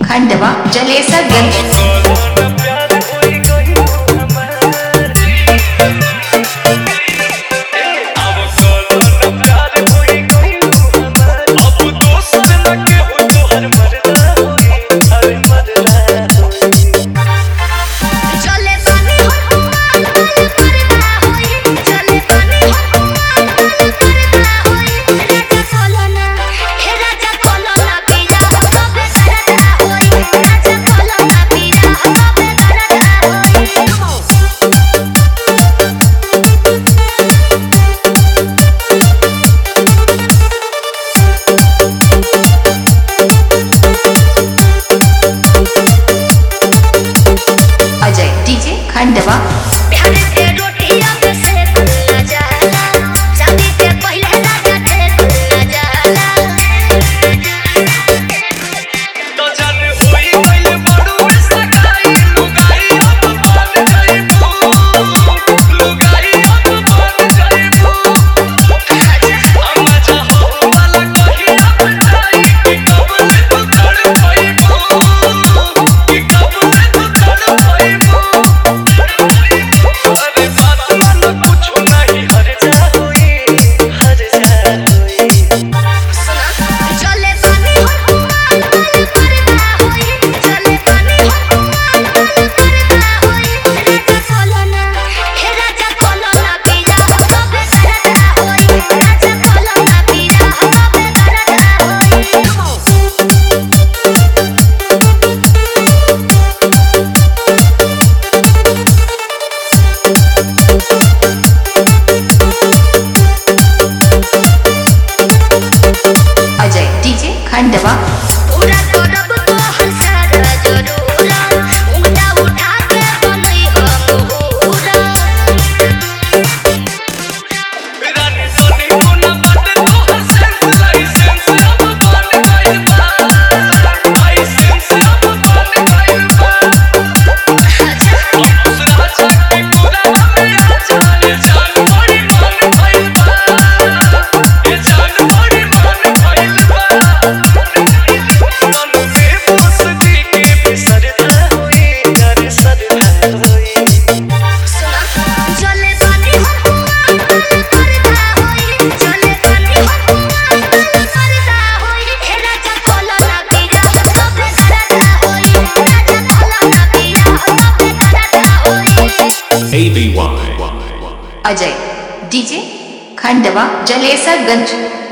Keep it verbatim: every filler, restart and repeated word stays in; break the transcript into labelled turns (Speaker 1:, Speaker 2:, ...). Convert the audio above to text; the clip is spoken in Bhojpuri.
Speaker 1: खंडवा जलेसरगंज। अजय डीजे खंडवा। अजय डीजे खंडवा।
Speaker 2: पूरा करब तोहर सारा जरूरा, उंगटा उठा के बनई हम पूरा। रानी सोनी कोना बात तोहर सेंस लाइसेंस अब बन गइल बा, लाइसेंस अब बन गइल बा। दूसरा चाके पूरा हमें जान जान बड़ी मन भइल बा, ये जान बड़ी मन भइल बा।
Speaker 3: A B Y
Speaker 1: Ajay DJ Khandwa Jalesarganj.